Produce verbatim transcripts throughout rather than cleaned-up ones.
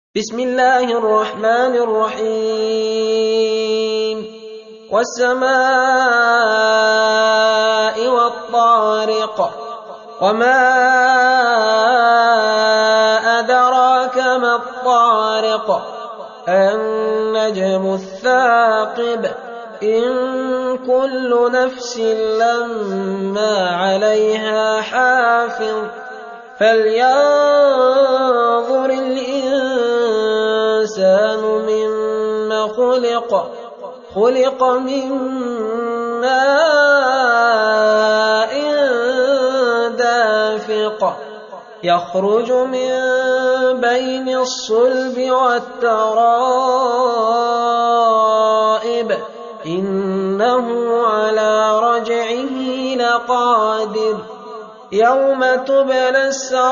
بسم الله الرحمن الرحيم والسماء والطارق وما أدراك ما الطارق النجم الثاقب إن كل نفس لما عليها حافظ فلينظر الإنسان مما خلق خلق من ماء دافق يخرج من بين الصلب والترائب إنه على رجعه لقادر يوم تبلى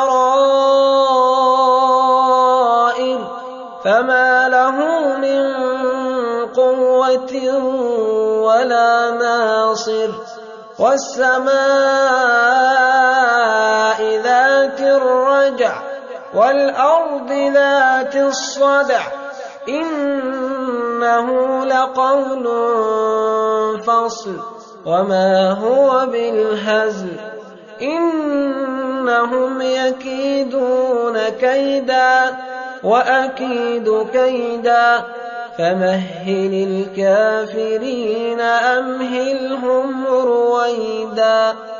السرائر فما له من قوة ولا ناصر والسماء ذات الرجع والأرض ذات الصدع إنه لقول فصل وما هو بالهزل إنهم يكيدون كيدا وأكيد كيدا فمهل الكافرين أمهلهم رويدا.